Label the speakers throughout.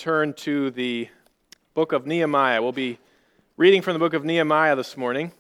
Speaker 1: turn to the book of Nehemiah. We'll be reading from the book of Nehemiah this morning.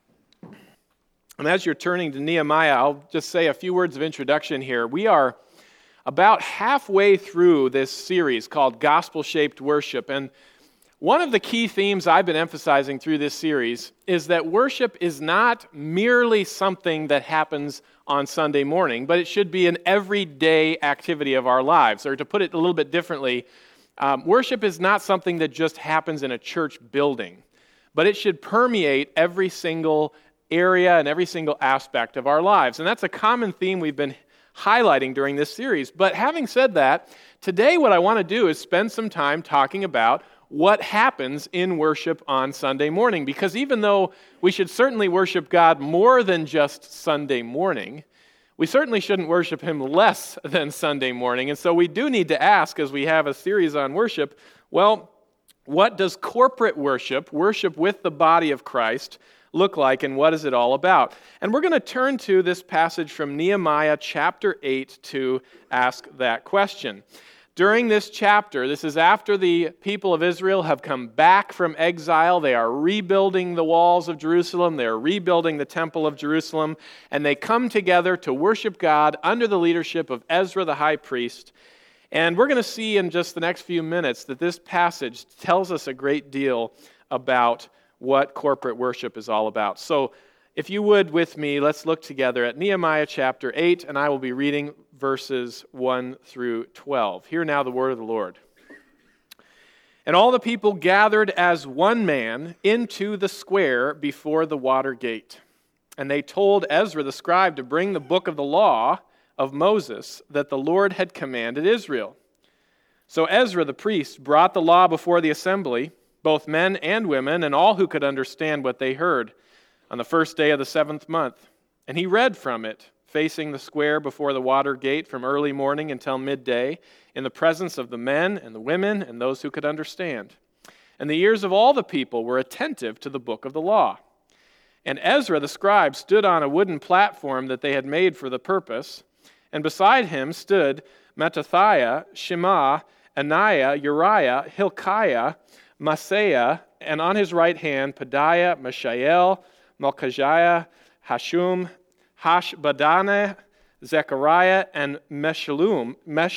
Speaker 1: And as you're turning to Nehemiah, I'll just say a few words of introduction here. We are about halfway through this series called Gospel-Shaped Worship. And one of the key themes I've been emphasizing through this series is that worship is not merely something that happens on Sunday morning, but it should be an everyday activity of our lives. Or to put it a little bit differently, worship is not something that just happens in a church building, but it should permeate every single area and every single aspect of our lives. And that's a common theme we've been highlighting during this series. But having said that, today what I want to do is spend some time talking about what happens in worship on Sunday morning. Because even though we should certainly worship God more than just Sunday morning, we certainly shouldn't worship Him less than Sunday morning. And so we do need to ask, as we have a series on worship, well, what does corporate worship with the body of Christ, look like, and what is it all about? And we're going to turn to this passage from Nehemiah chapter 8 to ask that question. During this chapter, this is after the people of Israel have come back from exile. They are rebuilding the walls of Jerusalem. They are rebuilding the temple of Jerusalem. And they come together to worship God under the leadership of Ezra the high priest. And we're going to see in just the next few minutes that this passage tells us a great deal about what corporate worship is all about. So if you would with me, let's look together at Nehemiah chapter 8, and I will be reading verses 1 through 12. Hear now the word of the Lord. And all the people gathered as one man into the square before the water gate. And they told Ezra the scribe to bring the book of the law of Moses that the Lord had commanded Israel. So Ezra the priest brought the law before the assembly, both men and women, and all who could understand what they heard, on the first day of the 7th month. And he read from it, facing the square before the water gate from early morning until midday, in the presence of the men and the women and those who could understand. And the ears of all the people were attentive to the book of the law. And Ezra the scribe stood on a wooden platform that they had made for the purpose, and beside him stood Mattithiah, Shema, Ananiah, Uriah, Hilkiah, Maaseiah, and on his right hand Pedaiah, Mishael, Malchijah, Hashum, Hashbaddanah, Zechariah, and Meshullam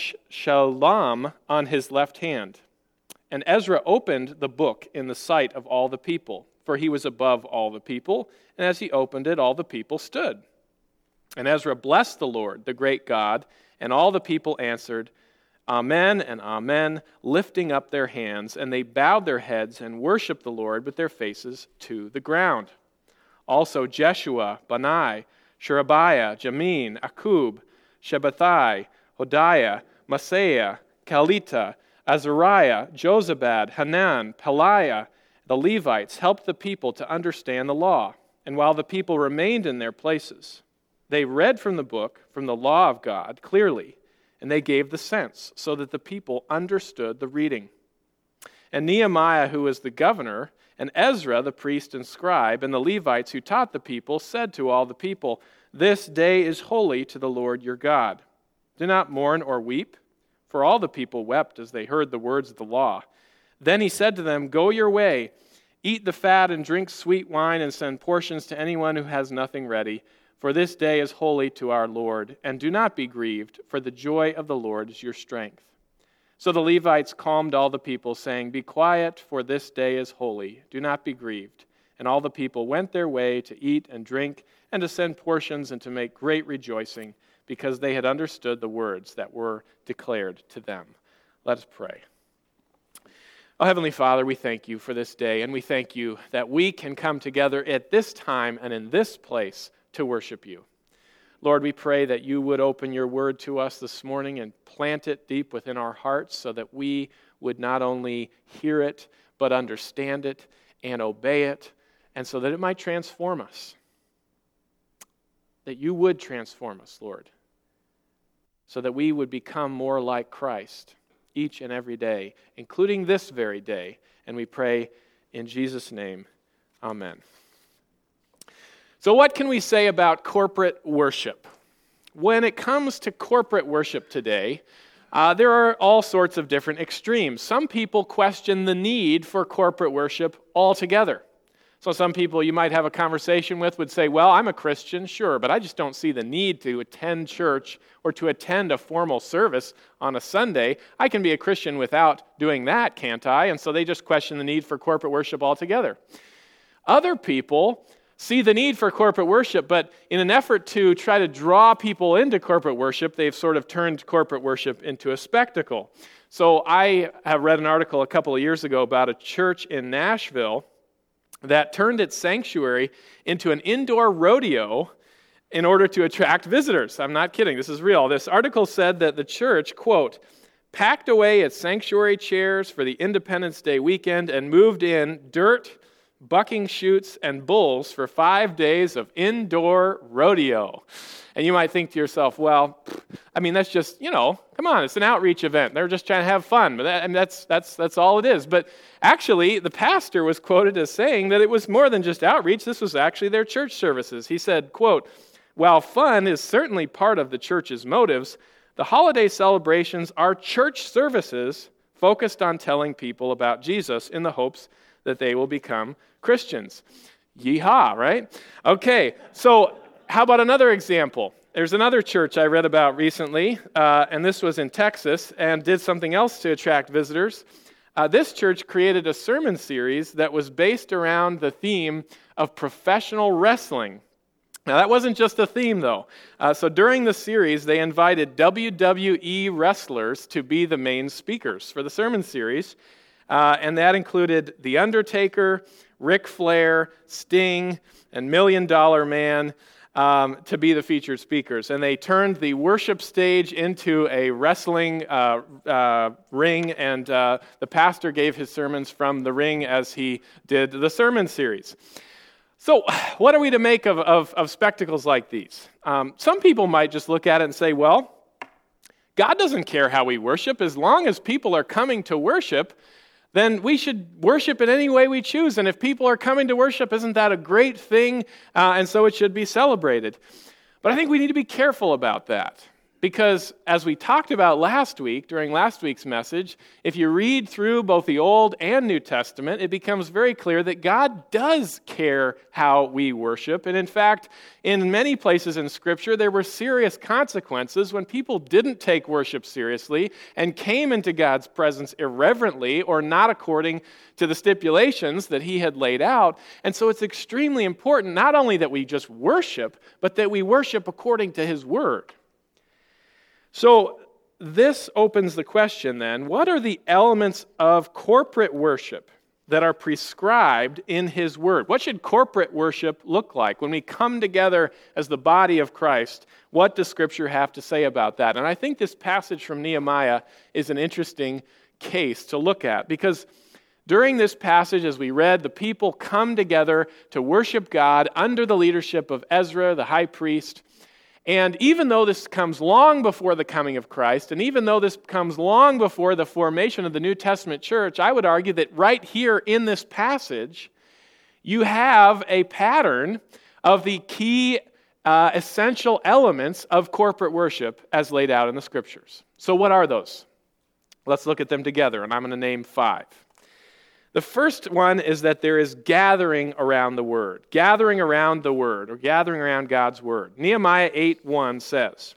Speaker 1: on his left hand. And Ezra opened the book in the sight of all the people, for he was above all the people, and as he opened it, all the people stood. And Ezra blessed the Lord, the great God, and all the people answered, Amen and Amen, lifting up their hands, and they bowed their heads and worshiped the Lord with their faces to the ground. Also Jeshua, Bani, Sherebiah, Jamin, Akub, Shabbathai, Hodiah, Maaseiah, Kelita, Azariah, Jozabad, Hanan, Pelaiah, the Levites helped the people to understand the law. And while the people remained in their places, they read from the book, from the law of God, clearly, and they gave the sense so that the people understood the reading. And Nehemiah, who was the governor, and Ezra, the priest and scribe, and the Levites who taught the people, said to all the people, This day is holy to the Lord your God. Do not mourn or weep, for all the people wept as they heard the words of the law. Then he said to them, Go your way, eat the fat and drink sweet wine, and send portions to anyone who has nothing ready, for this day is holy to our Lord. And do not be grieved, for the joy of the Lord is your strength. So the Levites calmed all the people, saying, Be quiet, for this day is holy. Do not be grieved. And all the people went their way to eat and drink, and to send portions, and to make great rejoicing, because they had understood the words that were declared to them. Let us pray. Oh, Heavenly Father, we thank you for this day, and we thank you that we can come together at this time and in this place to worship you. Lord, we pray that you would open your word to us this morning and plant it deep within our hearts so that we would not only hear it, but understand it and obey it, and so that it might transform us. That you would transform us, Lord, so that we would become more like Christ each and every day, including this very day. And we pray in Jesus' name, amen. So what can we say about corporate worship? When it comes to corporate worship today, There are all sorts of different extremes. Some people question the need for corporate worship altogether. So some people you might have a conversation with would say, well, I'm a Christian, sure, but I just don't see the need to attend church or to attend a formal service on a Sunday. I can be a Christian without doing that, can't I? And so they just question the need for corporate worship altogether. Other people see the need for corporate worship, but in an effort to try to draw people into corporate worship, they've sort of turned corporate worship into a spectacle. So I have read an article a couple of years ago about a church in Nashville that turned its sanctuary into an indoor rodeo in order to attract visitors. I'm not kidding, this is real. This article said that the church, quote, packed away its sanctuary chairs for the Independence Day weekend and moved in dirt, bucking chutes, and bulls for 5 days of indoor rodeo. And you might think to yourself, well, I mean, that's just, come on, it's an outreach event. They're just trying to have fun. But that's all it is. But actually, the pastor was quoted as saying that it was more than just outreach. This was actually their church services. He said, quote, while fun is certainly part of the church's motives, the holiday celebrations are church services focused on telling people about Jesus in the hopes that they will become Christians. Yeehaw, right? Okay, so how about another example? There's another church I read about recently, and this was in Texas, and did something else to attract visitors. This church created a sermon series that was based around the theme of professional wrestling. Now, that wasn't just a theme, though. So during the series, they invited WWE wrestlers to be the main speakers for the sermon series, and that included The Undertaker, Ric Flair, Sting, and $1 Million Man, to be the featured speakers. And they turned the worship stage into a wrestling ring, and the pastor gave his sermons from the ring as he did the sermon series. So what are we to make of spectacles like these? Some people might just look at it and say, well, God doesn't care how we worship. As long as people are coming to worship, then we should worship in any way we choose. And if people are coming to worship, isn't that a great thing? And so it should be celebrated. But I think we need to be careful about that. Because as we talked about last week, during last week's message, if you read through both the Old and New Testament, it becomes very clear that God does care how we worship. And in fact, in many places in Scripture, there were serious consequences when people didn't take worship seriously and came into God's presence irreverently or not according to the stipulations that He had laid out. And so it's extremely important not only that we just worship, but that we worship according to His Word. So this opens the question then, what are the elements of corporate worship that are prescribed in His Word? What should corporate worship look like? When we come together as the body of Christ, what does Scripture have to say about that? And I think this passage from Nehemiah is an interesting case to look at, because during this passage, as we read, the people come together to worship God under the leadership of Ezra, the high priest. And even though this comes long before the coming of Christ, and even though this comes long before the formation of the New Testament church, I would argue that right here in this passage, you have a pattern of the key essential elements of corporate worship as laid out in the Scriptures. So what are those? Let's look at them together, and I'm going to name 5. The first one is that there is gathering around the Word. Gathering around the Word, or gathering around God's Word. Nehemiah 8:1 says,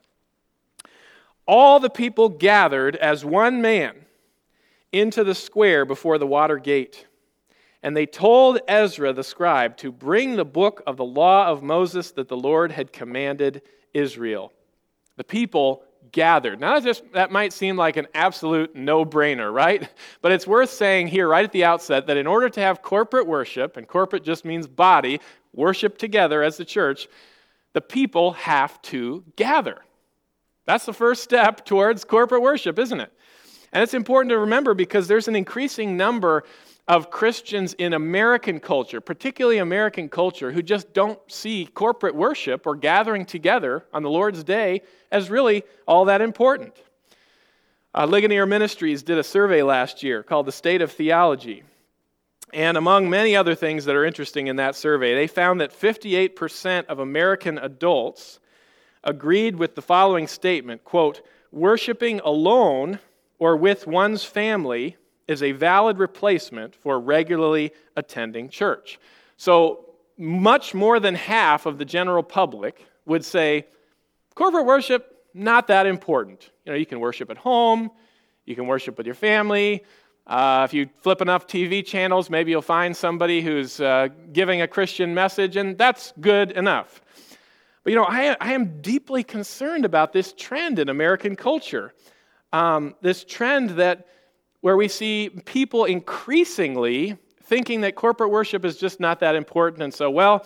Speaker 1: all the people gathered as one man into the square before the water gate. And they told Ezra the scribe to bring the book of the law of Moses that the Lord had commanded Israel. The people gathered. Now, that might seem like an absolute no-brainer, right? But it's worth saying here right at the outset that in order to have corporate worship, and corporate just means body, worship together as the church, the people have to gather. That's the first step towards corporate worship, isn't it? And it's important to remember because there's an increasing number of Christians in American culture, particularly American culture, who just don't see corporate worship or gathering together on the Lord's Day as really all that important. Ligonier Ministries did a survey last year called The State of Theology. And among many other things that are interesting in that survey, they found that 58% of American adults agreed with the following statement, quote, worshiping alone or with one's family is a valid replacement for regularly attending church. So much more than half of the general public would say, corporate worship, not that important. You can worship at home, you can worship with your family. If you flip enough TV channels, maybe you'll find somebody who's giving a Christian message, and that's good enough. But I am deeply concerned about this trend in American culture. This trend where we see people increasingly thinking that corporate worship is just not that important, and so,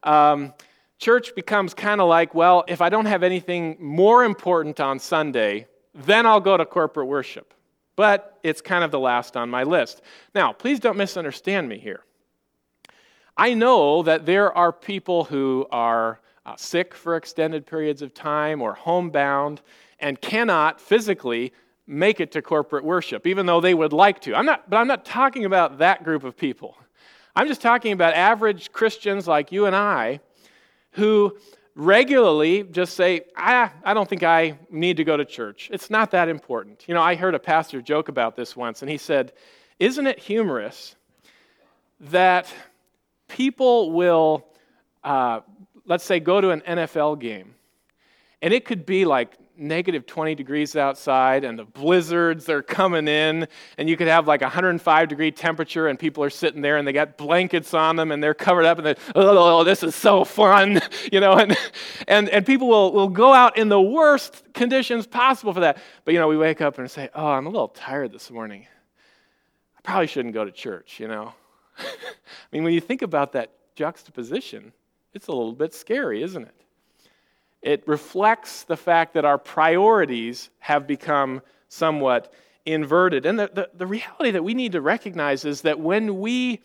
Speaker 1: church becomes kind of like, if I don't have anything more important on Sunday, then I'll go to corporate worship. But it's kind of the last on my list. Now, please don't misunderstand me here. I know that there are people who are sick for extended periods of time or homebound and cannot physically make it to corporate worship, even though they would like to. I'm not talking about that group of people. I'm just talking about average Christians like you and I who regularly just say, I don't think I need to go to church. It's not that important. I heard a pastor joke about this once, and he said, isn't it humorous that people will, let's say, go to an NFL game, and it could be like negative 20 degrees outside, and the blizzards are coming in, and you could have like 105-degree temperature, and people are sitting there, and they got blankets on them, and they're covered up, and they're, oh, this is so fun, and people will go out in the worst conditions possible for that. But, we wake up and say, oh, I'm a little tired this morning. I probably shouldn't go to church, I mean, when you think about that juxtaposition, it's a little bit scary, isn't it? It reflects the fact that our priorities have become somewhat inverted. And the reality that we need to recognize is that when we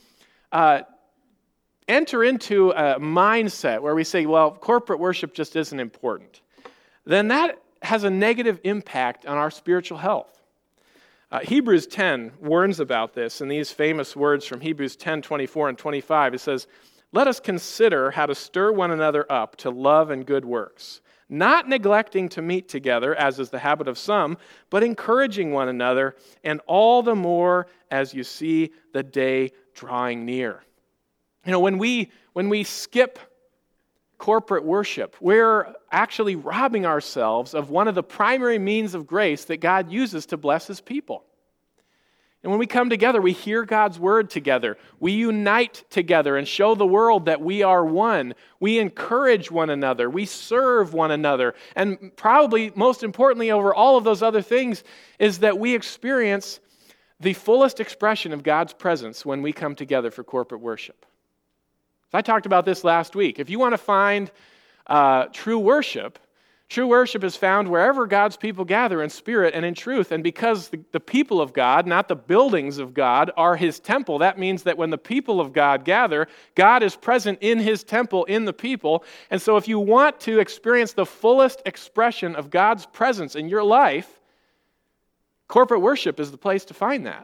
Speaker 1: enter into a mindset where we say, corporate worship just isn't important, then that has a negative impact on our spiritual health. Hebrews 10 warns about this in these famous words from Hebrews 10, 24 and 25. It says, let us consider how to stir one another up to love and good works, not neglecting to meet together, as is the habit of some, but encouraging one another, and all the more as you see the day drawing near. When we skip corporate worship, we're actually robbing ourselves of one of the primary means of grace that God uses to bless His people. And when we come together, we hear God's word together. We unite together and show the world that we are one. We encourage one another. We serve one another. And probably most importantly over all of those other things is that we experience the fullest expression of God's presence when we come together for corporate worship. I talked about this last week. If you want to find true worship is found wherever God's people gather in spirit and in truth. And because the people of God, not the buildings of God, are His temple, that means that when the people of God gather, God is present in His temple, in the people. And so if you want to experience the fullest expression of God's presence in your life, corporate worship is the place to find that.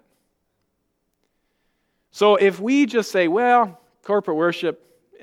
Speaker 1: So if we just say, corporate worship,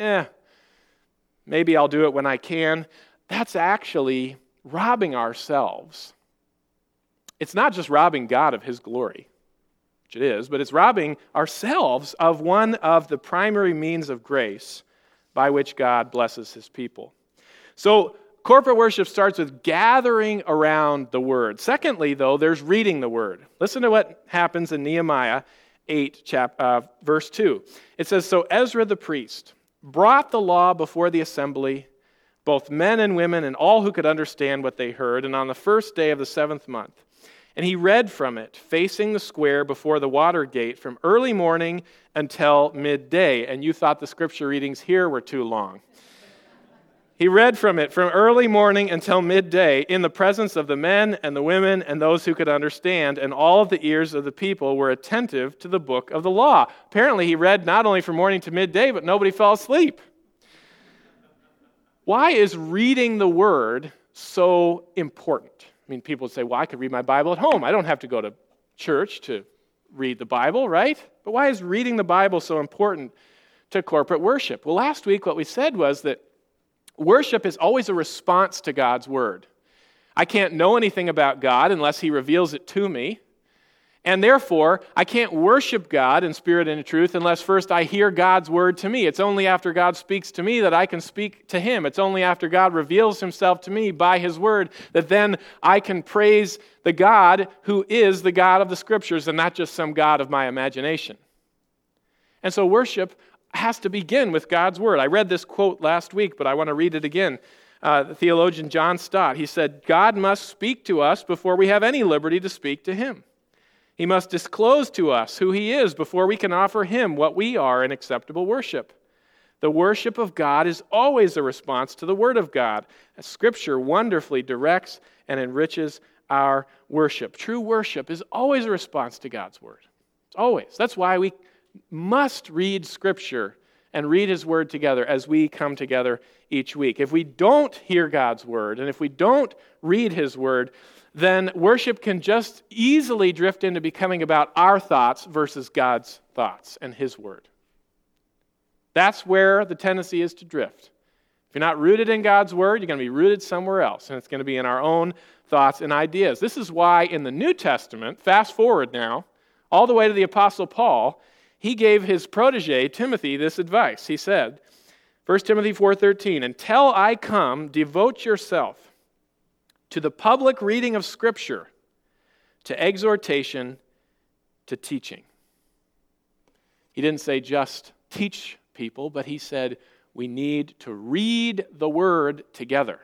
Speaker 1: maybe I'll do it when I can, that's actually robbing ourselves. It's not just robbing God of His glory, which it is, but it's robbing ourselves of one of the primary means of grace by which God blesses His people. So corporate worship starts with gathering around the Word. Secondly, though, there's reading the Word. Listen to what happens in Nehemiah 8, verse 2. It says, so Ezra the priest brought the law before the assembly, both men and women and all who could understand what they heard, and on the first day of the 7th month. And he read from it, facing the square before the water gate, from early morning until midday. And you thought the scripture readings here were too long. He read from it from early morning until midday in the presence of the men and the women and those who could understand, and all of the ears of the people were attentive to the book of the law. Apparently he read not only from morning to midday, but nobody fell asleep. Why is reading the Word so important? I mean, people would say, I could read my Bible at home. I don't have to go to church to read the Bible, right? But why is reading the Bible so important to corporate worship? Well, last week what we said was that worship is always a response to God's Word. I can't know anything about God unless he reveals it to me. And therefore, I can't worship God in spirit and in truth unless first I hear God's word to me. It's only after God speaks to me that I can speak to him. It's only after God reveals himself to me by his word that then I can praise the God who is the God of the Scriptures and not just some God of my imagination. And so worship has to begin with God's word. I read this quote last week, but I want to read it again. The theologian John Stott, he said, "God must speak to us before we have any liberty to speak to him. He must disclose to us who he is before we can offer him what we are in acceptable worship. The worship of God is always a response to the word of God. As Scripture wonderfully directs and enriches our worship. True worship is always a response to God's word. It's always. That's why we must read Scripture and read his word together as we come together each week. If we don't hear God's word and if we don't read his word, then worship can just easily drift into becoming about our thoughts versus God's thoughts and his word. That's where the tendency is to drift. If you're not rooted in God's word, you're going to be rooted somewhere else, and it's going to be in our own thoughts and ideas. This is why in the New Testament, fast forward now, all the way to the Apostle Paul, he gave his protege, Timothy, this advice. He said, 1 Timothy 4:13, "Until I come, devote yourself to the public reading of Scripture, to exhortation, to teaching." He didn't say just teach people, but he said we need to read the Word together.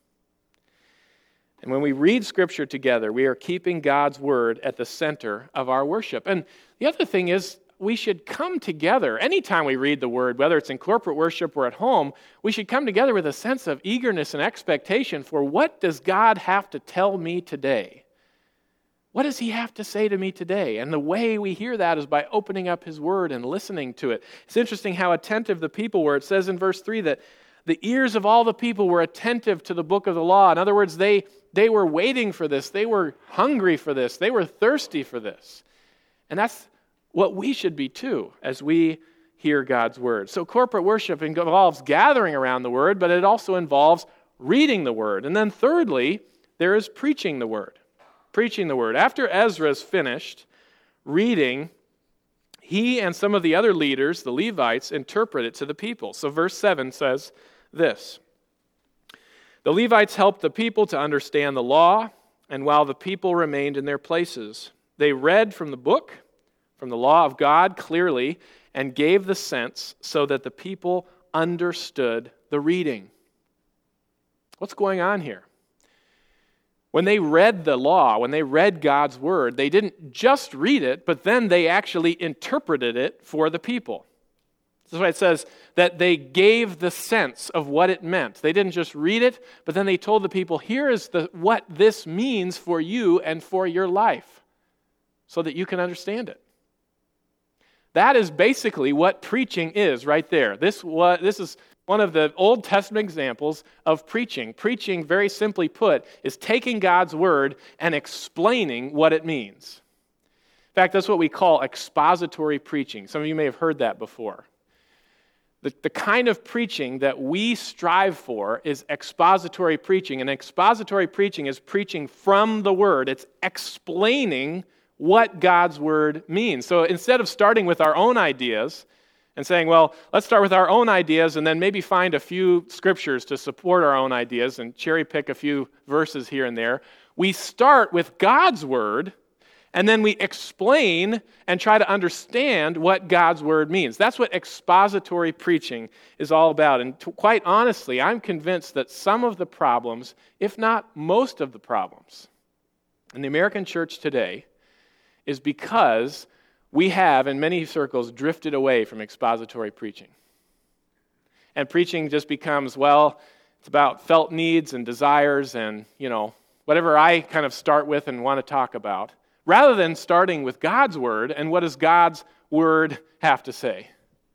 Speaker 1: And when we read Scripture together, we are keeping God's Word at the center of our worship. And the other thing is, we should come together. Anytime we read the Word, whether it's in corporate worship or at home, we should come together with a sense of eagerness and expectation for what does God have to tell me today? What does he have to say to me today? And the way we hear that is by opening up his Word and listening to it. It's interesting how attentive the people were. It says in verse 3 that the ears of all the people were attentive to the book of the law. In other words, they were waiting for this. They were hungry for this. They were thirsty for this. And that's what we should be too as we hear God's word. So corporate worship involves gathering around the word, but it also involves reading the word. And then thirdly, there is preaching the word. Preaching the word. After Ezra's finished reading, he and some of the other leaders, the Levites, interpret it to the people. So verse 7 says this, "The Levites helped the people to understand the law, and while the people remained in their places, they read from the book, from the law of God clearly, and gave the sense so that the people understood the reading." What's going on here? When they read the law, when they read God's word, they didn't just read it, but then they actually interpreted it for the people. That's why it says that they gave the sense of what it meant. They didn't just read it, but then they told the people, here is what this means for you and for your life, so that you can understand it. That is basically what preaching is right there. This is one of the Old Testament examples of preaching. Preaching, very simply put, is taking God's word and explaining what it means. In fact, that's what we call expository preaching. Some of you may have heard that before. The kind of preaching that we strive for is expository preaching. And expository preaching is preaching from the word. It's explaining what God's word means. So instead of starting with our own ideas and saying, well, let's start with our own ideas and then maybe find a few scriptures to support our own ideas and cherry pick a few verses here and there, we start with God's word and then we explain and try to understand what God's word means. That's what expository preaching is all about. And quite honestly, I'm convinced that some of the problems, if not most of the problems, in the American church today is because we have, in many circles, drifted away from expository preaching. And preaching just becomes, well, it's about felt needs and desires and, whatever I kind of start with and want to talk about, rather than starting with God's word and what does God's word have to say.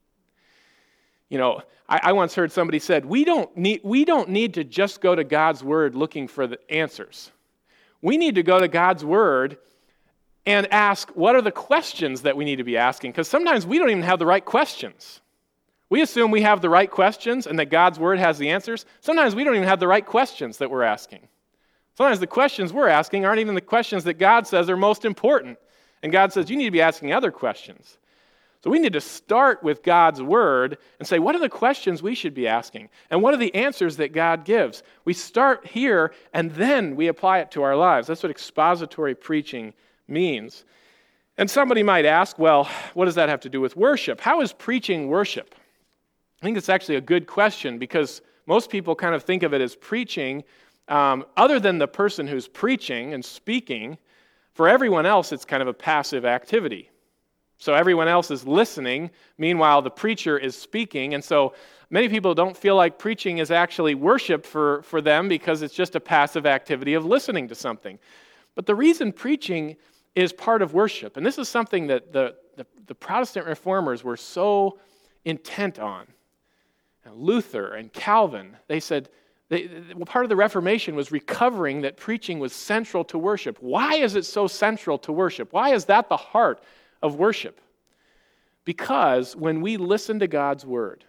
Speaker 1: I once heard somebody said, we don't need to just go to God's word looking for the answers. We need to go to God's word and ask, what are the questions that we need to be asking? Because sometimes we don't even have the right questions. We assume we have the right questions and that God's word has the answers. Sometimes we don't even have the right questions that we're asking. Sometimes the questions we're asking aren't even the questions that God says are most important. And God says, you need to be asking other questions. So we need to start with God's word and say, what are the questions we should be asking? And what are the answers that God gives? We start here, and then we apply it to our lives. That's what expository preaching means. And somebody might ask, well, what does that have to do with worship? How is preaching worship? I think it's actually a good question, because most people kind of think of it as preaching. Other than the person who's preaching and speaking, for everyone else, it's kind of a passive activity. So everyone else is listening, meanwhile the preacher is speaking, and so many people don't feel like preaching is actually worship for them because it's just a passive activity of listening to something. But the reason preaching is part of worship, and this is something that the Protestant reformers were so intent on. Luther and Calvin, they said, part of the Reformation was recovering that preaching was central to worship. Why is it so central to worship? Why is that the heart of worship? Because when we listen to God's word,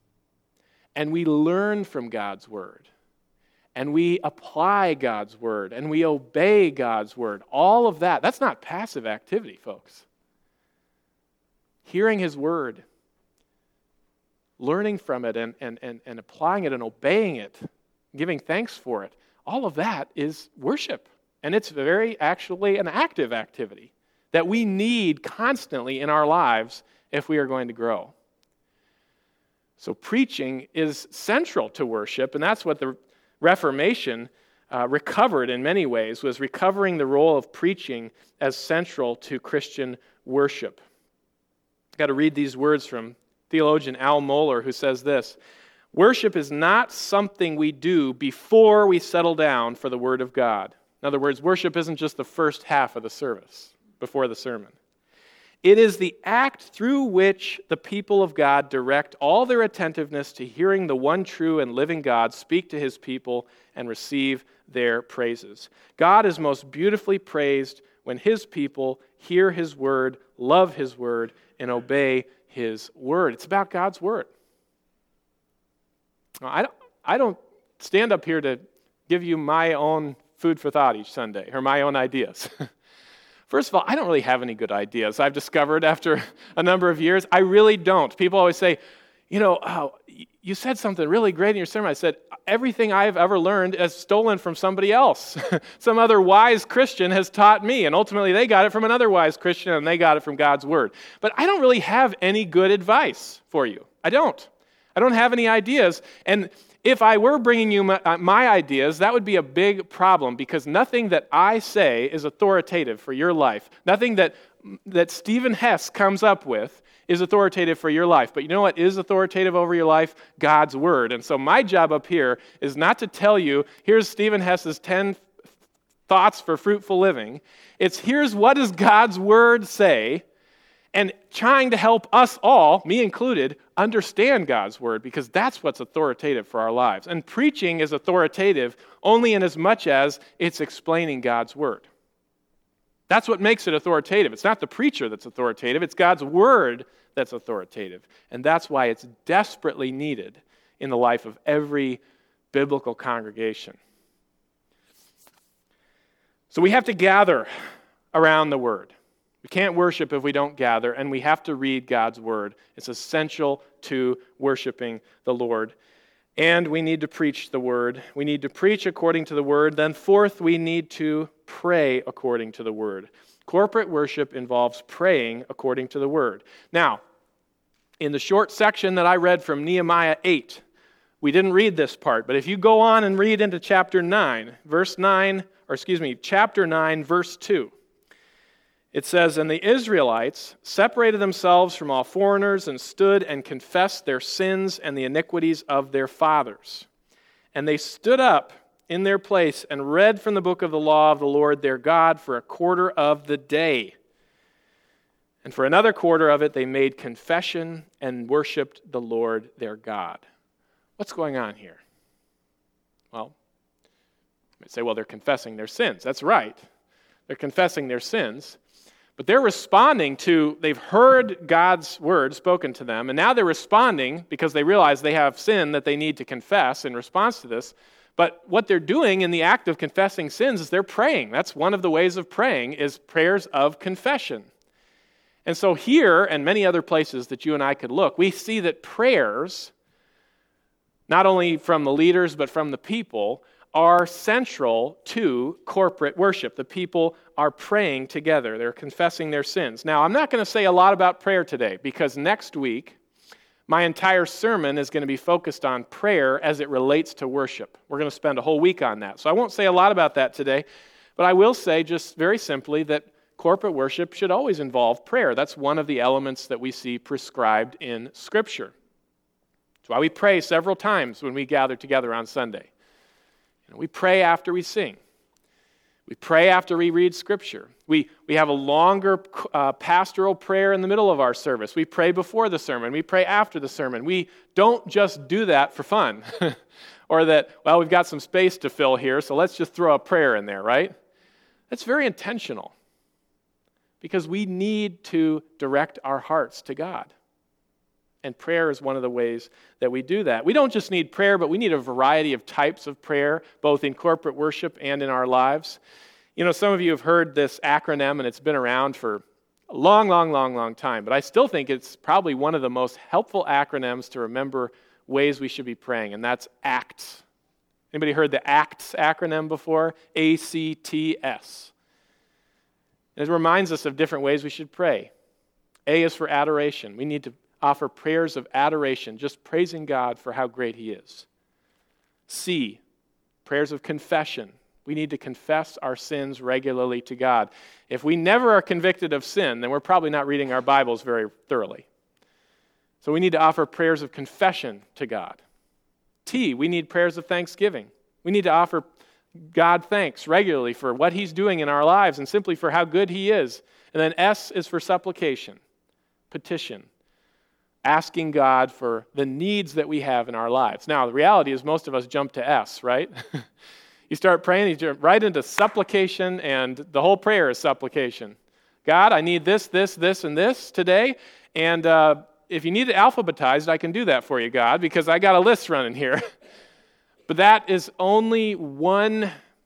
Speaker 1: and we learn from God's word, and we apply God's word, and we obey God's word, all of that's not passive activity, folks. Hearing his word, learning from it, and applying it and obeying it, giving thanks for it, all of that is worship. And it's very actually an active activity that we need constantly in our lives if we are going to grow. So preaching is central to worship, and that's what the Reformation recovered in many ways, was recovering the role of preaching as central to Christian worship. I've got to read these words from theologian Al Mohler, who says this: worship is not something we do before we settle down for the Word of God. In other words, worship isn't just the first half of the service, before the sermon. It is the act through which the people of God direct all their attentiveness to hearing the one true and living God speak to his people and receive their praises. God is most beautifully praised when his people hear his word, love his word, and obey his word. It's about God's word. I don't stand up here to give you my own food for thought each Sunday, or my own ideas. First of all, I don't really have any good ideas. I've discovered after a number of years, I really don't. People always say, you said something really great in your sermon. I said, everything I've ever learned is stolen from somebody else. Some other wise Christian has taught me, and ultimately they got it from another wise Christian, and they got it from God's word. But I don't really have any good advice for you. I don't have any ideas, and if I were bringing you my ideas, that would be a big problem, because nothing that I say is authoritative for your life. Nothing that Stephen Hess comes up with is authoritative for your life. But you know what is authoritative over your life? God's word. And so my job up here is not to tell you, here's Stephen Hess's 10 thoughts for fruitful living. It's here's what does God's word say, and trying to help us all, me included, understand God's word, because that's what's authoritative for our lives. And preaching is authoritative only in as much as it's explaining God's word. That's what makes it authoritative. It's not the preacher that's authoritative, it's God's word that's authoritative. And that's why it's desperately needed in the life of every biblical congregation. So we have to gather around the word. We can't worship if we don't gather, and we have to read God's word. It's essential to worshiping the Lord. And we need to preach the word. We need to preach according to the word. Then fourth, we need to pray according to the word. Corporate worship involves praying according to the word. Now, in the short section that I read from Nehemiah 8, we didn't read this part, but if you go on and read into chapter 9, chapter 9, verse 2, it says, "And the Israelites separated themselves from all foreigners and stood and confessed their sins and the iniquities of their fathers. And they stood up in their place and read from the book of the law of the Lord their God for a quarter of the day. And for another quarter of it they made confession and worshiped the Lord their God." What's going on here? Well, you might say, well, they're confessing their sins. That's right. They're confessing their sins. But they're responding they've heard God's word spoken to them, and now they're responding because they realize they have sin that they need to confess in response to this But what they're doing in the act of confessing sins is they're praying. That's one of the ways of praying, is prayers of confession. And so here, and many other places that you and I could look, we see that prayers, not only from the leaders but from the people, are central to corporate worship. The people are praying together. They're confessing their sins. Now, I'm not going to say a lot about prayer today, because next week, my entire sermon is going to be focused on prayer as it relates to worship. We're going to spend a whole week on that. So I won't say a lot about that today, but I will say just very simply that corporate worship should always involve prayer. That's one of the elements that we see prescribed in Scripture. That's why we pray several times when we gather together on Sunday. We pray after we sing. We pray after we read Scripture. We have a longer pastoral prayer in the middle of our service. We pray before the sermon. We pray after the sermon. We don't just do that for fun or that, well, we've got some space to fill here, so let's just throw a prayer in there, right? That's very intentional because we need to direct our hearts to God. And prayer is one of the ways that we do that. We don't just need prayer, but we need a variety of types of prayer, both in corporate worship and in our lives. You know, some of you have heard this acronym, and it's been around for a long time, but I still think it's probably one of the most helpful acronyms to remember ways we should be praying, and that's ACTS. Anybody heard the ACTS acronym before? ACTS. It reminds us of different ways we should pray. A is for adoration. We need to offer prayers of adoration, just praising God for how great He is. C, prayers of confession. We need to confess our sins regularly to God. If we never are convicted of sin, then we're probably not reading our Bibles very thoroughly. So we need to offer prayers of confession to God. T, we need prayers of thanksgiving. We need to offer God thanks regularly for what He's doing in our lives and simply for how good He is. And then S is for supplication, petition. Asking God for the needs that we have in our lives. Now, the reality is most of us jump to S, right? You start praying, you jump right into supplication, and the whole prayer is supplication. God, I need this, and this today, and if you need it alphabetized, I can do that for you, God, because I got a list running here. But that is only one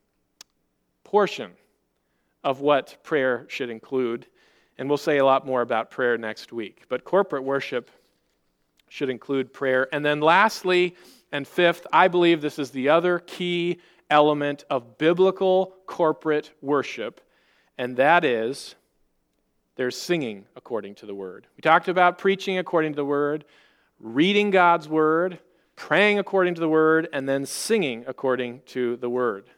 Speaker 1: portion of what prayer should include, and we'll say a lot more about prayer next week. But corporate worship should include prayer. And then lastly and fifth, I believe this is the other key element of biblical corporate worship, and that is there's singing according to the Word. We talked about preaching according to the Word, reading God's Word, praying according to the Word, and then singing according to the Word.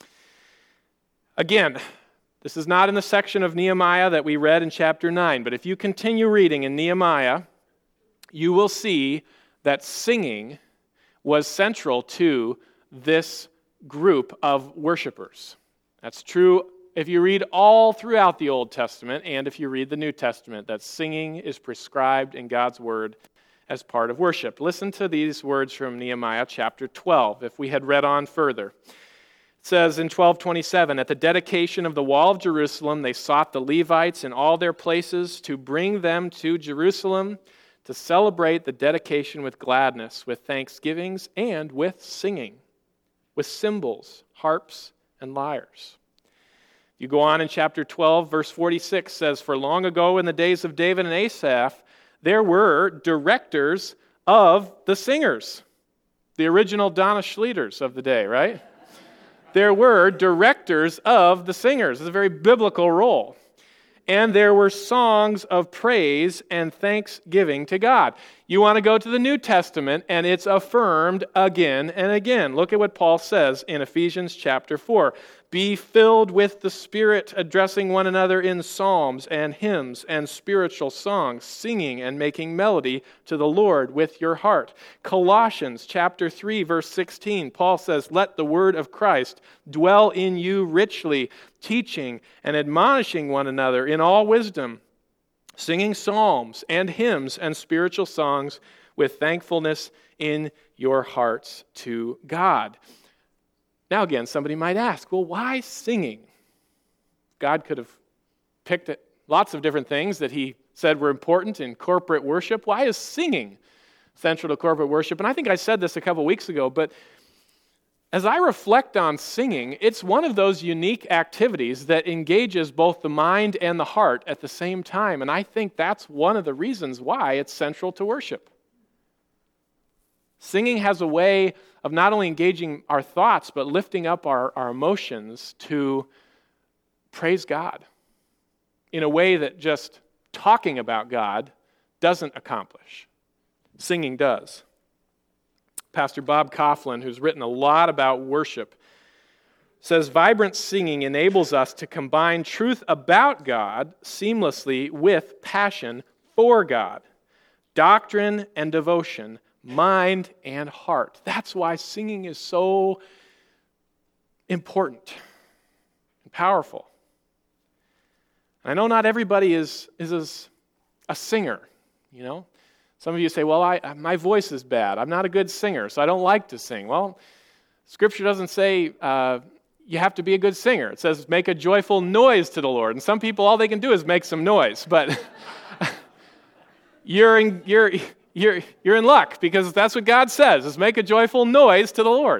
Speaker 1: Again, this is not in the section of Nehemiah that we read in chapter 9, but if you continue reading in Nehemiah, you will see that singing was central to this group of worshipers. That's true if you read all throughout the Old Testament and if you read the New Testament, that singing is prescribed in God's Word as part of worship. Listen to these words from Nehemiah chapter 12, if we had read on further. It says in 12:27, at the dedication of the wall of Jerusalem, they sought the Levites in all their places to bring them to Jerusalem to celebrate the dedication with gladness, with thanksgivings, and with singing, with cymbals, harps, and lyres. You go on in chapter 12, verse 46 says, for long ago in the days of David and Asaph, there were directors of the singers, the original Donna Schleiters of the day, right? There were directors of the singers. It's a very biblical role. And there were songs of praise and thanksgiving to God. You want to go to the New Testament, and it's affirmed again and again. Look at what Paul says in Ephesians chapter 4. Be filled with the Spirit, addressing one another in psalms and hymns and spiritual songs, singing and making melody to the Lord with your heart. Colossians chapter 3, verse 16, Paul says, let the word of Christ dwell in you richly, teaching and admonishing one another in all wisdom, singing psalms and hymns and spiritual songs with thankfulness in your hearts to God. Now again, somebody might ask, well, why singing? God could have picked lots of different things that He said were important in corporate worship. Why is singing central to corporate worship? And I think I said this a couple weeks ago, but As I reflect on singing, it's one of those unique activities that engages both the mind and the heart at the same time, and I think that's one of the reasons why it's central to worship. Singing has a way of not only engaging our thoughts, but lifting up our emotions to praise God in a way that just talking about God doesn't accomplish. Singing does. Pastor Bob Coughlin, who's written a lot about worship, says vibrant singing enables us to combine truth about God seamlessly with passion for God, doctrine and devotion, mind and heart. That's why singing is so important and powerful. I know not everybody is a singer, you know. Some of you say, well, my voice is bad. I'm not a good singer, so I don't like to sing. Well, Scripture doesn't say you have to be a good singer. It says make a joyful noise to the Lord. And some people, all they can do is make some noise. But you're in luck, because that's what God says, is make a joyful noise to the Lord.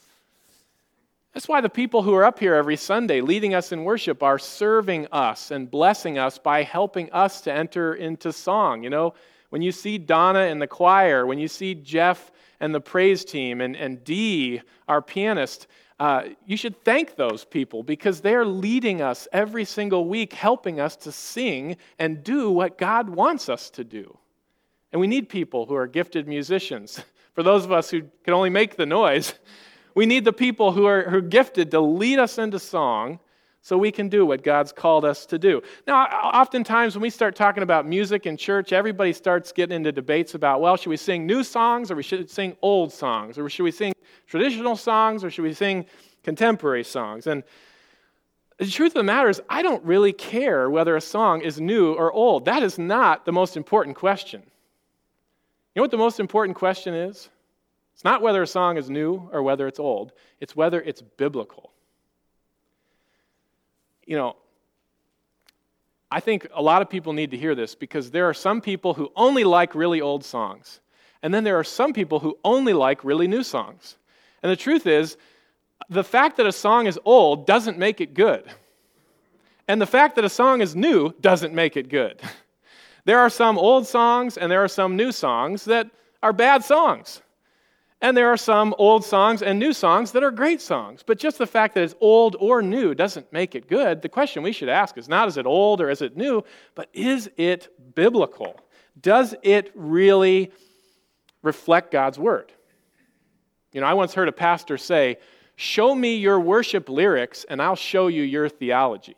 Speaker 1: That's why the people who are up here every Sunday leading us in worship are serving us and blessing us by helping us to enter into song. You know, when you see Donna in the choir, when you see Jeff and the praise team, and Dee, our pianist, you should thank those people, because they're leading us every single week, helping us to sing and do what God wants us to do. And we need people who are gifted musicians. For those of us who can only make the noise, we need the people who are gifted to lead us into song so we can do what God's called us to do. Now, oftentimes when we start talking about music in church, everybody starts getting into debates about, well, should we sing new songs, or we should sing old songs? Or should we sing traditional songs, or should we sing contemporary songs? And the truth of the matter is, I don't really care whether a song is new or old. That is not the most important question. You know what the most important question is? It's not whether a song is new or whether it's old. It's whether it's biblical. You know, I think a lot of people need to hear this, because there are some people who only like really old songs. And then there are some people who only like really new songs. And the truth is, the fact that a song is old doesn't make it good. And the fact that a song is new doesn't make it good. There are some old songs and there are some new songs that are bad songs. And there are some old songs and new songs that are great songs. But just the fact that it's old or new doesn't make it good. The question we should ask is not, is it old or is it new, but is it biblical? Does it really reflect God's word? You know, I once heard a pastor say, show me your worship lyrics and I'll show you your theology.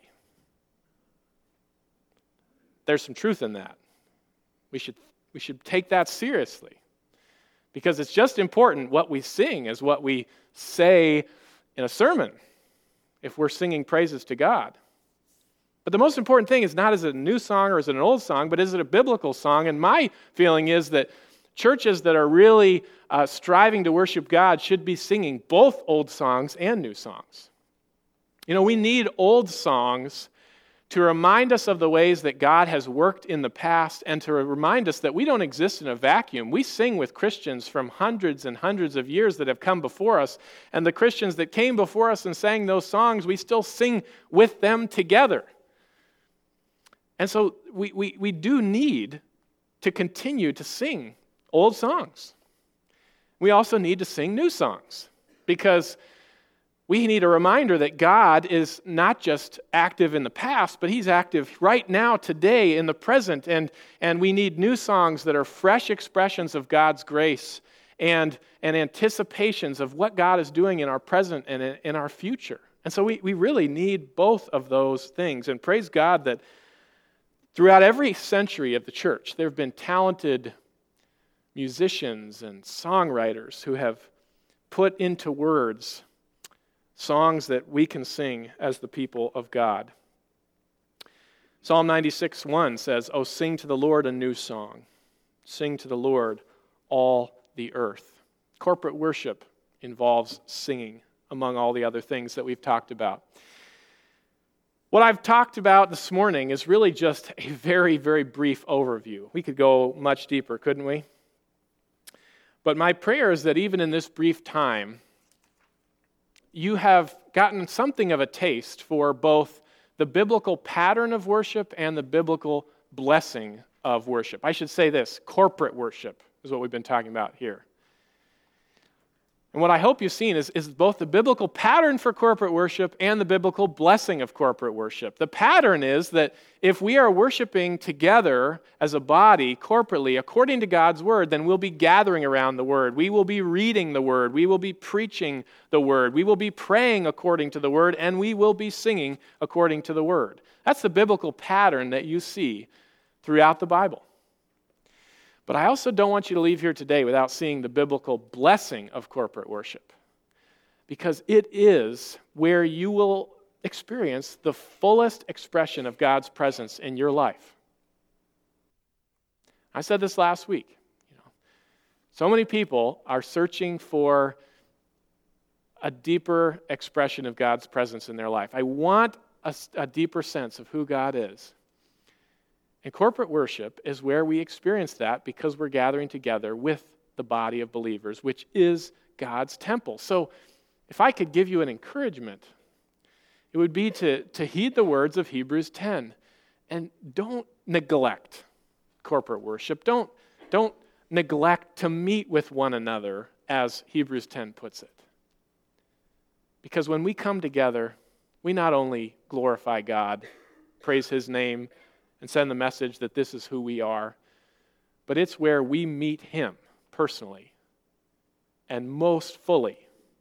Speaker 1: There's some truth in that. We should take that seriously. Because it's just important what we sing as what we say in a sermon, if we're singing praises to God. But the most important thing is not, is it a new song or is it an old song, but is it a biblical song? And my feeling is that churches that are really striving to worship God should be singing both old songs and new songs. You know, we need old songs to remind us of the ways that God has worked in the past, and to remind us that we don't exist in a vacuum. We sing with Christians from hundreds and hundreds of years that have come before us, and the Christians that came before us and sang those songs, we still sing with them together. And so we do need to continue to sing old songs. We also need to sing new songs, because we need a reminder that God is not just active in the past, but He's active right now, today, in the present. And we need new songs that are fresh expressions of God's grace and anticipations of what God is doing in our present and in our future. And so we really need both of those things. And praise God that throughout every century of the church, there have been talented musicians and songwriters who have put into words songs that we can sing as the people of God. Psalm 96:1 says, "Oh, sing to the Lord a new song. Sing to the Lord all the earth." Corporate worship involves singing, among all the other things that we've talked about. What I've talked about this morning is really just a very, very brief overview. We could go much deeper, couldn't we? But my prayer is that even in this brief time, you have gotten something of a taste for both the biblical pattern of worship and the biblical blessing of worship. I should say this, corporate worship is what we've been talking about here. And what I hope you've seen is both the biblical pattern for corporate worship and the biblical blessing of corporate worship. The pattern is that if we are worshiping together as a body, corporately, according to God's word, then we'll be gathering around the word. We will be reading the word. We will be preaching the word. We will be praying according to the word, and we will be singing according to the word. That's the biblical pattern that you see throughout the Bible. But I also don't want you to leave here today without seeing the biblical blessing of corporate worship, because it is where you will experience the fullest expression of God's presence in your life. I said this last week. So many people are searching for a deeper expression of God's presence in their life. I want a deeper sense of who God is. And corporate worship is where we experience that because we're gathering together with the body of believers, which is God's temple. So if I could give you an encouragement, it would be to heed the words of Hebrews 10. And don't neglect corporate worship. Don't neglect to meet with one another, as Hebrews 10 puts it. Because when we come together, we not only glorify God, praise His name, and send the message that this is who we are, but it's where we meet Him personally and most fully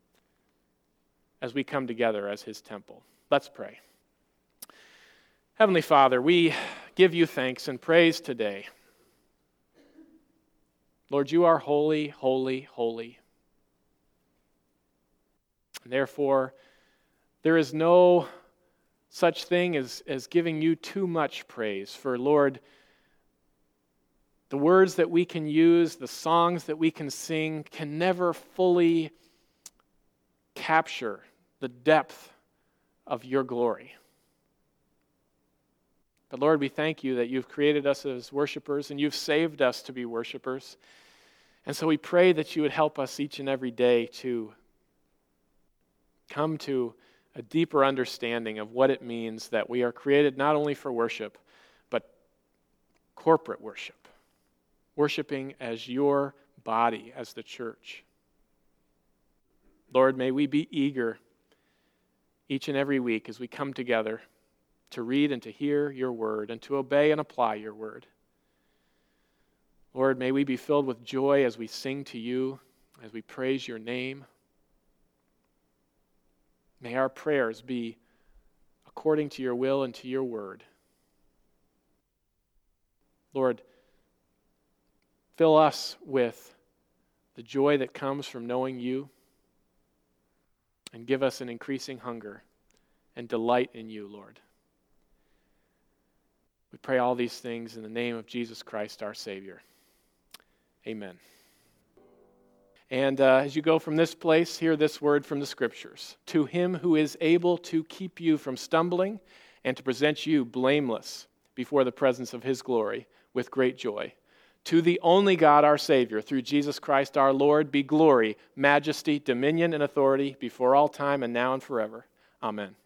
Speaker 1: as we come together as His temple. Let's pray. Heavenly Father, we give you thanks and praise today. Lord, you are holy, holy, holy. And therefore, there is no such thing as giving you too much praise. For, Lord, the words that we can use, the songs that we can sing, can never fully capture the depth of your glory. But, Lord, we thank you that you've created us as worshipers and you've saved us to be worshipers. And so we pray that you would help us each and every day to come to a deeper understanding of what it means that we are created not only for worship, but corporate worship. Worshiping as your body, as the church. Lord, may we be eager each and every week as we come together to read and to hear your word and to obey and apply your word. Lord, may we be filled with joy as we sing to you, as we praise your name. May our prayers be according to your will and to your word. Lord, fill us with the joy that comes from knowing you, and give us an increasing hunger and delight in you, Lord. We pray all these things in the name of Jesus Christ, our Savior. Amen. And as you go from this place, hear this word from the Scriptures. To him who is able to keep you from stumbling and to present you blameless before the presence of his glory with great joy. To the only God, our Savior, through Jesus Christ our Lord, be glory, majesty, dominion, and authority before all time and now and forever. Amen.